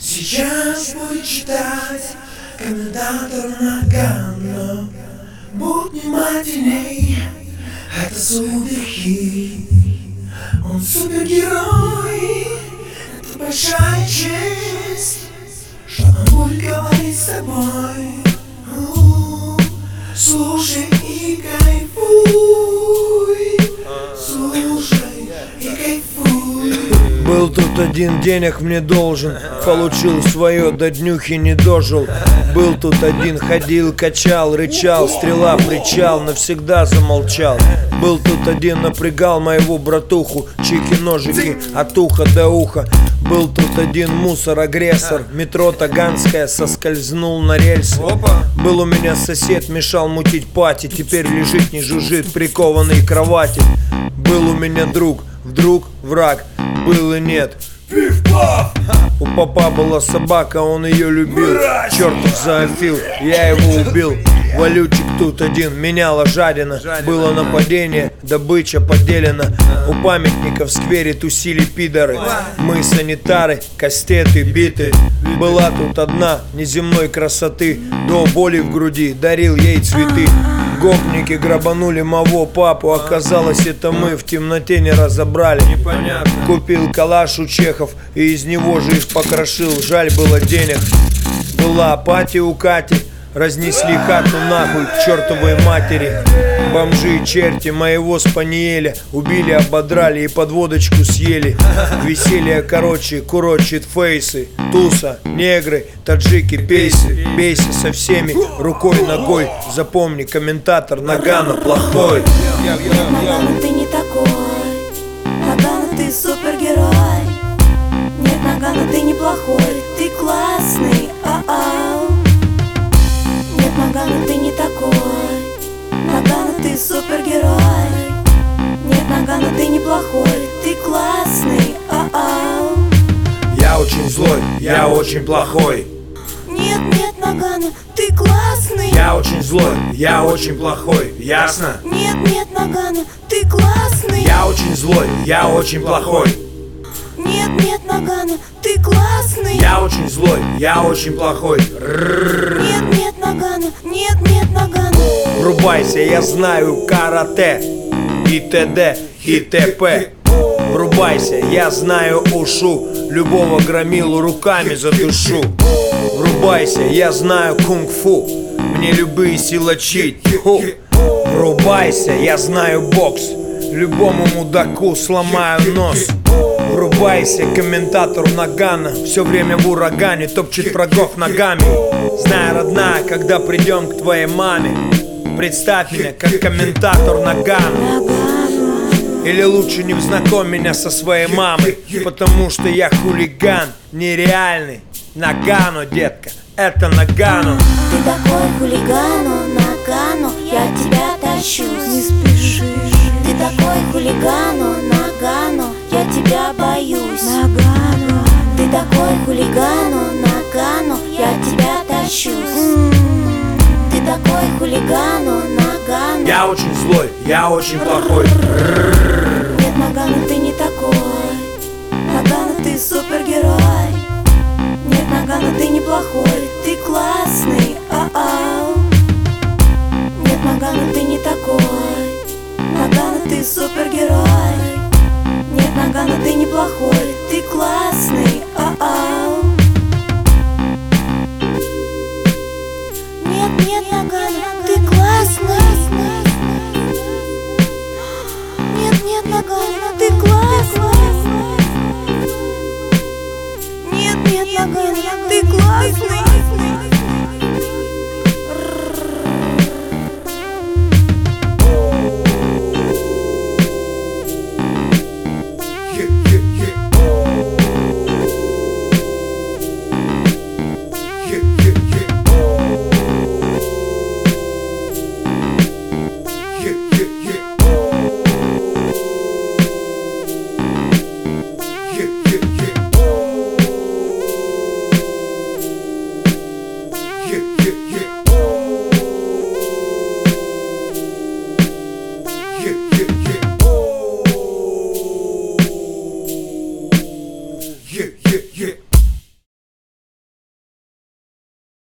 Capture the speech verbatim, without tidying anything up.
Сейчас будет читать комментатор Нагано. Будь внимательней, это суперхит. Он супергерой, это большая честь, что он будет говорить с тобой. У-у-у. Слушай и кайфуй, слушай и кайфуй. Был тут один, денег мне должен, получил свое, до днюхи не дожил. Был тут один, ходил, качал, рычал, стрела, причал, навсегда замолчал. Был тут один, напрягал моего братуху, чики-ножики от уха до уха. Был тут один мусор, агрессор, метро Таганская, соскользнул на рельсы. Был у меня сосед, мешал мутить пати, теперь лежит, не жужжит, прикованный к кровати. Был у меня друг, вдруг враг, был и нет. У папа была собака, он ее любил. Чертов зоофил, я его убил. Валютчик тут один, меняла жадина. Было нападение, добыча поделена. У памятника в сквере тусили пидоры. Мы санитары, кастеты, биты. Была тут одна неземной красоты, до боли в груди дарил ей цветы. Гопники грабанули моего папу, оказалось, это мы в темноте не разобрали. Купил калаш у чехов и из него же их покрошил, жаль было денег. Была пати у Кати, разнесли хату нахуй к чертовой матери. Бомжи и черти моего спаниеля убили, ободрали и под водочку съели. Веселье короче, курочит фейсы. Туса, негры, таджики, пейсы. Бейся со всеми, рукой, ногой. Запомни, комментатор Нагано плохой. Нет, Нагано, ты не такой. Нагано, ты супергерой. Нет, Нагано, ты не плохой. Ты классный, а-ау. Нет, Нагано, ты не такой. Нагано, ты супергерой. Нет, Нагано, ты не плохой. Ты классный, а-ау. Я очень злой, я очень плохой. Нет, нет, Нагано, ты классный. Я очень злой, я очень плохой, ясно? Нет, нет, Нагано, ты классный. Я очень злой, я очень плохой. Нет, нет, Нагано, ты классный. Я очень злой, я очень плохой. Нет, нет, Нагано, нет, нет, Нагано. Врубайся, я знаю карате, и т.д. и т.п. Врубайся, я знаю ушу, любого громилу руками задушу. Врубайся, я знаю кунг-фу, мне любые силачи. Тьфу. Врубайся, я знаю бокс, любому мудаку сломаю нос. Врубайся, комментатор Нагано, все время в урагане, топчет врагов ногами. Знай, родная, когда придем к твоей маме, представь меня как комментатор Нагано. Или лучше не знакомь меня со своей мамой, потому что я хулиган нереальный. Нагано, детка, это Нагано. Ты такой хулигану, Нагано, я тебя тащу, не спеши. Ты такой хулигану, Нагано, я тебя боюсь, Нагано. Ты такой хулигану, Нагано, я тебя тащу. Ты такой хулигану, Нагано. Я очень злой, я очень плохой. Нет, Нагано, ты не такой. Нагано, ты супергерой. Нет, Нагано, ты не плохой. Ты классный, а-ау. Нет, Нагано, ты не такой. Нагано, ты супергерой. Нет, Нагано, ты не плохой. Ты классный, а-ау. Нет, нет, Нагано, ты классный. Нет, нет, Нагано, ты классный. Нет, нет, Нагано, ты классный.